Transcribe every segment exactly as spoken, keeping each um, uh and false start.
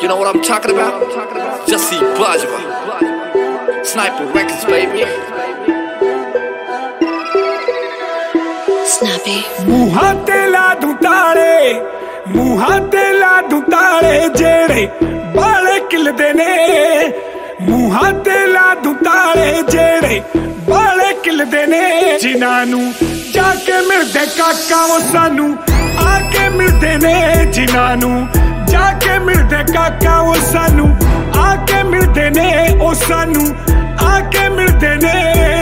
You know what I'm talking about? Jussie Bajwa, Sniper Records, baby. Snappy. ਮੂੰਹਾਂ ਤੇ ਲਾ ਦੂੰ ਤਾਲੇ, ਮੂੰਹਾਂ ਤੇ ਲਾ ਦੂੰ ਤਾਲੇ ਜਿਹੜੇ ਬਾਲੇ ਕਿਲਦੇ ਨੇ। ਮੂੰਹਾਂ ਤੇ ਲਾ ਦੂੰ ਤਾਲੇ ਜਿਹੜੇ ਬਾਲੇ ਕਿਲਦੇ ਨੇ। ਜਿਨ੍ਹਾਂ ਨੂੰ ਜਾ ਕੇ ਮਿਲਦੇ ਕਾਕਾ ਉਹ ਸਾਨੂੰ ਆ ਕੇ ਮਿਲਦੇ ਨੇ। ਜਿਨ੍ਹਾਂ ਨੂੰ ਜਾ ਕੇ ਮਿਲਦੇ ਕਾਕਾ ਉਹ ਸਾਨੂੰ ਆ ਕੇ ਮਿਲਦੇ ਨੇ। ਉਹ ਸਾਨੂੰ ਆ ਕੇ ਮਿਲਦੇ ਨੇ।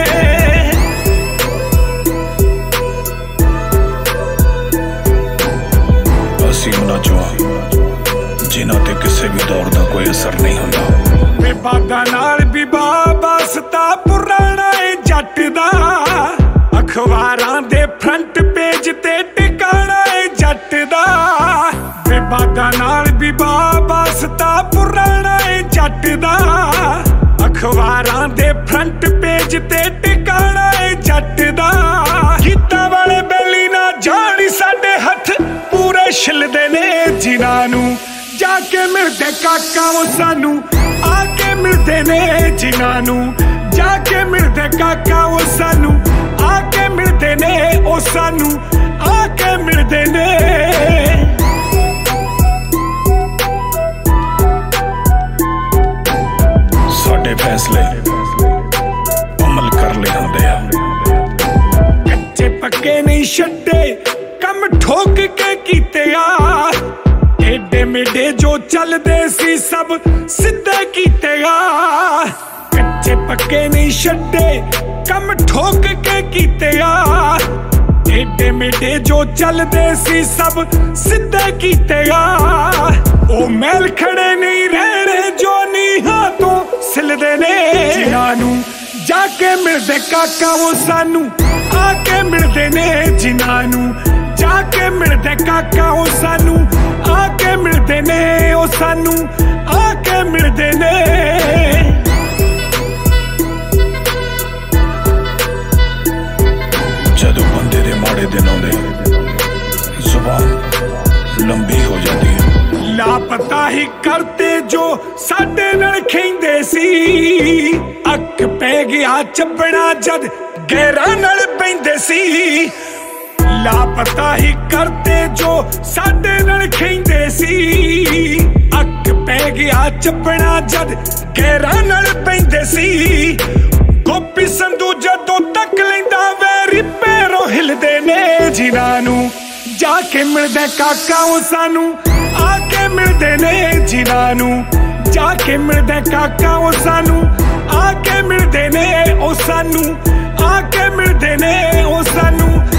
ਅਸੀਂ ਉਹਨਾਂ ਚੋਂ ਜਿਨ੍ਹਾਂ ਤੇ ਕਿਸੇ ਵੀ ਦੌਰ ਦਾ ਕੋਈ ਅਸਰ ਨਹੀਂ ਹੁੰਦਾ। ਵਿਵਾਦਾਂ ਨਾਲ ਵੀ ਬਾਬਾ ਸਤਾ ਪੁਰਾਣਾ ਏ ਜੱਟ ਦਾ। ਅਖਬਾਰਾਂ ਦੇ ਫਰੰਟ ਪੇਜ ਤੇ ਟਿਕਾਣਾ ਏ ਜੱਟ ਦਾ। ਵਿਵਾਦਾਂ ਨਾਲ ਵੀ ਬਾਬਾ ਸਤਾ ਪੁਰਾਣਾ ਏ ਜੱਟ ਦਾ। ਅਖਬਾਰਾਂ ਦੇ ਫਰੰਟ ਪੇਜ ਤੇ ਟਿਕਾਣਾ ਏ ਜੱਟ ਦਾ। ਗੀਤਾਂ ਵਾਲੇ ਬੈਲੀ ਨਾ ਜਾਣੀ ਸਾਡੇ ਹੱਥ ਪੂਰੇ ਛਿਲਦੇ ਨੇ। ਜਿਨ੍ਹਾਂ ਨੂੰ ਜਾ ਕੇ ਮਿਲਦੇ ਕਾਕਾ ਉਹ ਸਾਨੂੰ ਆ ਕੇ ਮਿਲਦੇ ਨੇ। ਜਿਨ੍ਹਾਂ ਨੂੰ ਜਾ ਕੇ ਮਿਲਦੇ ਕਾਕਾ ਉਹ ਸਾਨੂੰ ਆ ਕੇ ਮਿਲਦੇ ਨੇ। ਉਹ ਸਾਨੂੰ ਆ ਕੇ ਮਿਲਦੇ ਨੇ। ਸਾਡੇ ਫੈਸਲੇ ਅਮਲ ਕਰ ਲਏ ਹੁੰਦੇ ਆ। ਕੱਚੇ ਪੱਕੇ ਨਹੀਂ ਛੱਡੇ ਕੰਮ ਠੋਕ ਕੇ ਕੀਤੇ ਆ। ਏਡੇ ਮੇਡੇ ਜੋ ਚੱਲਦੇ ਸੀ ਸਭ ਸਿੱਧੇ ਕੀਤੇ ਆ। ਕੱਚੇ ਪੱਕੇ ਨਹੀਂ ਛੱਡੇ ਕੰਮ ਠੋਕ ਕੇ ਕੀਤੇ ਆ। ਏਡੇ ਮੇਡੇ ਜੋ ਚੱਲਦੇ ਸੀ ਸਭ ਸਿੱਧੇ ਕੀਤੇ ਆ। ਉਹ ਮਹਿਲ ਖੜੇ ਨਹੀਂ ਰਹਿਣੇ ਜੋ ਨੀਹਾਂ ਤੋਂ ਸਿਲਦੇ ਨੇ। ਜਿਨ੍ਹਾਂ ਨੂੰ ਜਾ ਕੇ ਮਿਲਦੇ ਕਾਕਾ ਉਹ ਸਾਨੂੰ ਆ ਕੇ ਮਿਲਦੇ ਨੇ। ਜਿਨ੍ਹਾਂ ਨੂੰ ਜਾ ਕੇ ਮਿਲਦੇ ਕਾਕਾ ਉਹ ਸਾਨੂੰ ਆ ਕੇ ਮਿਲਦੇ ਨੇ। ਉਹ ਸਾਨੂੰ ਆ ਕੇ ਮਿਲਦੇ ਨੇ। ਜਦੋਂ ਬੰਦੇ ਦੇ ਮਾੜੇ ਦਿਨ ਆਉਂਦੇ ਜ਼ੁਬਾਨ ਲੰਬੀ ਹੋ ਜਾਂਦੀ ਹੈ। ਲਾਪਤਾ ਹੀ ਕਰਤੇ ਜੋ ਸਾਡੇ ਨਾਲ ਖੈਂਦੇ ਸੀ। ਅੱਖ ਪੈ ਗਿਆ ਚੱਬਣਾ ਜਦ ਗਹਿਰਾਂ ਨਾਲ ਪੈਂਦੇ ਸੀ। ਲਾਪਤਾ ਹੀ ਕਰਤੇ ਜੋ ਸਾਡੇ ਨਾਲ ਖੈਂਦੇ ਸੀ। ਅੱਖ ਪੈ ਗਿਆ ਚੱਬਣਾ ਜਦ ਗਹਿਰਾਂ ਨਾਲ ਪੈਂਦੇ ਸੀ। ਗੋਪੀ ਸੰਧੂ ਜਦੋਂ ਤੱਕ ਲੈਂਦਾ ਵੈਰੀ ਪੈਰੋਂ ਹਿਲਦੇ ਨੇ। ਜਿਨ੍ਹਾਂ ਨੂੰ ਜਾ ਕੇ ਮਿਲਦੇ ਕਾਕਾ ਉਹ ਸਾਨੂੰ ਆ ਕੇ ਮਿਲਦੇ ਨੇ। ਜਿਨ੍ਹਾਂ ਨੂੰ ਜਾ ਕੇ ਮਿਲਦੇ ਕਾਕਾ ਉਹ ਸਾਨੂੰ ਆ ਕੇ ਮਿਲਦੇ ਨੇ। ਉਹ ਸਾਨੂੰ ਆ ਕੇ ਮਿਲਦੇ ਨੇ। ਉਹ ਸਾਨੂੰ